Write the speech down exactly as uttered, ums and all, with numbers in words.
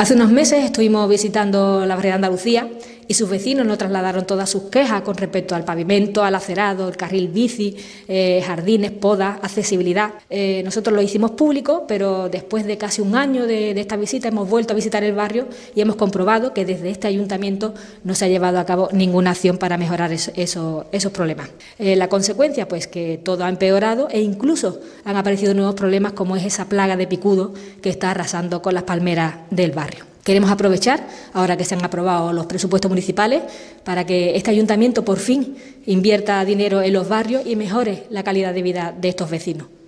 Hace unos meses estuvimos visitando la barriada de Andalucía y sus vecinos nos trasladaron todas sus quejas con respecto al pavimento, al acerado, el carril bici, eh, jardines, podas, accesibilidad. Eh, nosotros lo hicimos público, pero después de casi un año de, de esta visita hemos vuelto a visitar el barrio y hemos comprobado que desde este ayuntamiento no se ha llevado a cabo ninguna acción para mejorar eso, eso, esos problemas. Eh, la consecuencia, pues que todo ha empeorado e incluso han aparecido nuevos problemas como es esa plaga de picudo que está arrasando con las palmeras del barrio. Queremos aprovechar, ahora que se han aprobado los presupuestos municipales, para que este ayuntamiento por fin invierta dinero en los barrios y mejore la calidad de vida de estos vecinos.